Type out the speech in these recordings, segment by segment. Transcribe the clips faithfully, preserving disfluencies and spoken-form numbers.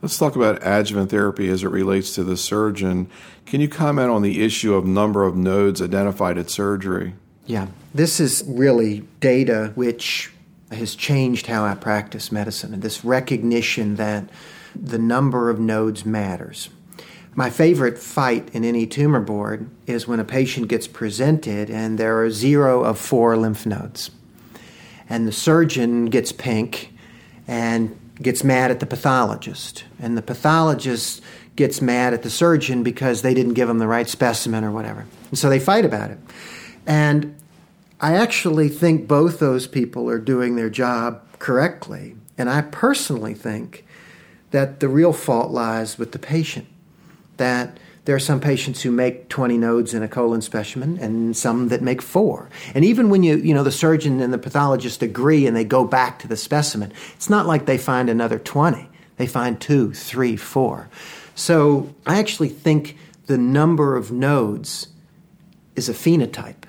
Let's talk about adjuvant therapy as it relates to the surgeon. Can you comment on the issue of number of nodes identified at surgery? Yeah, this is really data which has changed how I practice medicine, and this recognition that the number of nodes matters. My favorite fight in any tumor board is when a patient gets presented and there are zero of four lymph nodes. And the surgeon gets pink and gets mad at the pathologist. And the pathologist gets mad at the surgeon because they didn't give him the right specimen or whatever. And so they fight about it. And I actually think both those people are doing their job correctly. And I personally think that the real fault lies with the patient. That there are some patients who make twenty nodes in a colon specimen and some that make four. And even when you, you know, the surgeon and the pathologist agree and they go back to the specimen, it's not like they find another twenty. They find two, three, four. So I actually think the number of nodes is a phenotype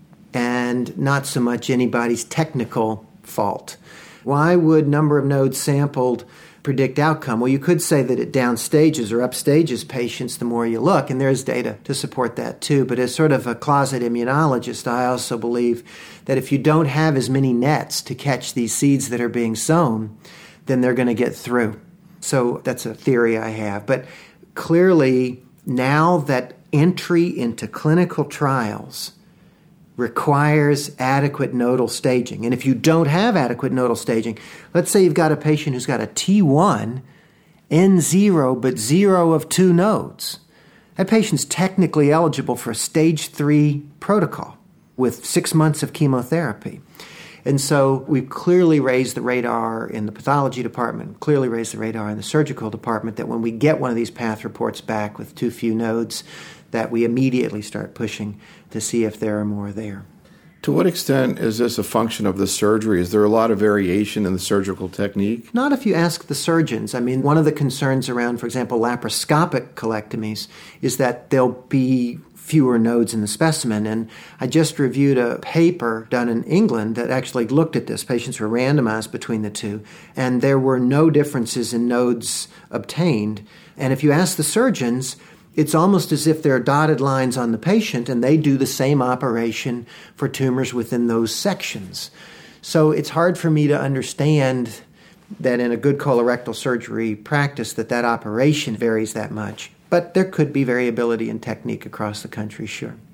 and not so much anybody's technical fault. Why would number of nodes sampled predict outcome? Well, you could say that it downstages or upstages patients the more you look, and there's data to support that too. But as sort of a closet immunologist, I also believe that if you don't have as many nets to catch these seeds that are being sown, then they're going to get through. So that's a theory I have. But clearly, now that entry into clinical trials requires adequate nodal staging. And if you don't have adequate nodal staging, let's say you've got a patient who's got a T one, N zero, but zero of two nodes. That patient's technically eligible for a stage three protocol with six months of chemotherapy. And so we've clearly raised the radar in the pathology department, clearly raised the radar in the surgical department, that when we get one of these path reports back with too few nodes, that we immediately start pushing to see if there are more there. To what extent is this a function of the surgery? Is there a lot of variation in the surgical technique? Not if you ask the surgeons. I mean, one of the concerns around, for example, laparoscopic colectomies is that there'll be fewer nodes in the specimen. And I just reviewed a paper done in England that actually looked at this. Patients were randomized between the two, and there were no differences in nodes obtained. And if you ask the surgeons, it's almost as if there are dotted lines on the patient and they do the same operation for tumors within those sections. So it's hard for me to understand that in a good colorectal surgery practice that that operation varies that much. But there could be variability in technique across the country, sure.